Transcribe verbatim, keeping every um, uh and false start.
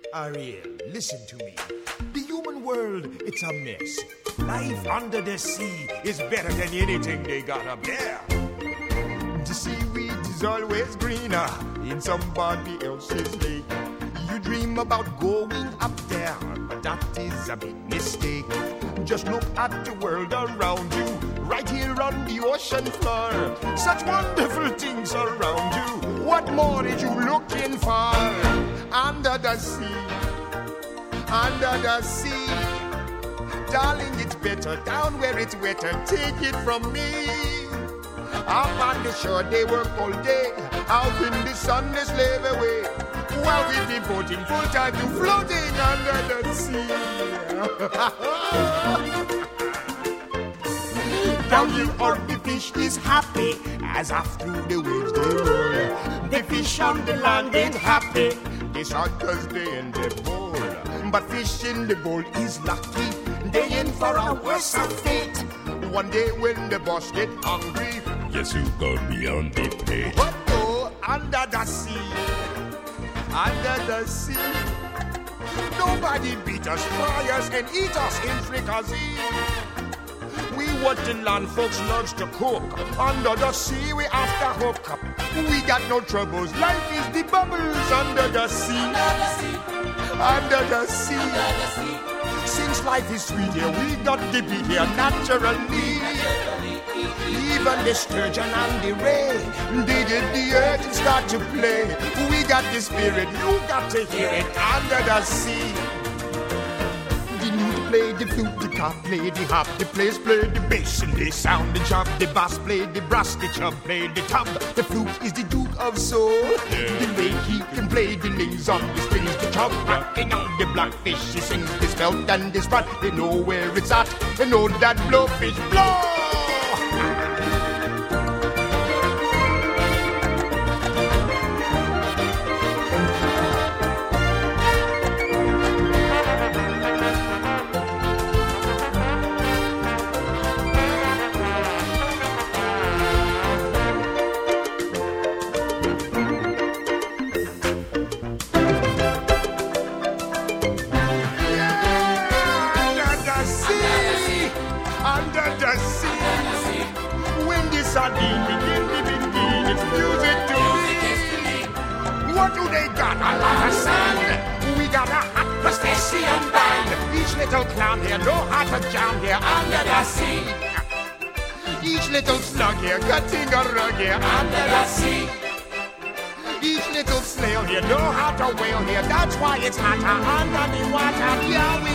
Ariel, listen to me. The human world, it's a mess. Life under the sea is better than anything they got up there. The seaweed is always greener in somebody else's lake. You dream about going up there, but that is a big mistake. Just look at the world around you, right here on the ocean floor. Such wonderful things around you. What more are you looking for? Under the sea, under the sea. Darling, it's better down where it's wetter. Take it from me. Up on the shore they work all day, out in the sun they slave away, while we devoting full time to floating under the sea. Down here on the fish is happy, as after the waves they roll. The fish on the land ain't happy, they shot cause they in the bowl. But fish in the bowl is lucky, they in for a worse fate. One day when the boss get hungry, yes, you got me on the plate. But oh, under the sea, under the sea, nobody beat us, fry us, and eat us in fricassee. We what the land folks loves to cook. Under the sea, we after hook up. We got no troubles. Life is the bubbles under the sea. Under the sea. Under the sea. Since life is sweet here, we got to be here naturally. Even the sturgeon and the ray, they get the earth and start to play. We got the spirit, you got to hear it under the sea. The lute play the flute, the cop play the hop, the players play the bass and they sound the chop. The bass play the brass, the chub play the tub. The flute is the duke of soul. The way he can play the lings on the strings, the chub rocking on the blackfish. He sings this belt and this rod. They know where it's at. They know that blowfish blow. Sardine, begin, begin, begin, it's music to me. What do they got? A lot of sand. We got a hot crustacean band. Each little clown here know how to jam here under the sea. Each little slug here cutting a rug here under the sea. Each little snail here know how to whale here. That's why it's hotter under the water. Yeah, we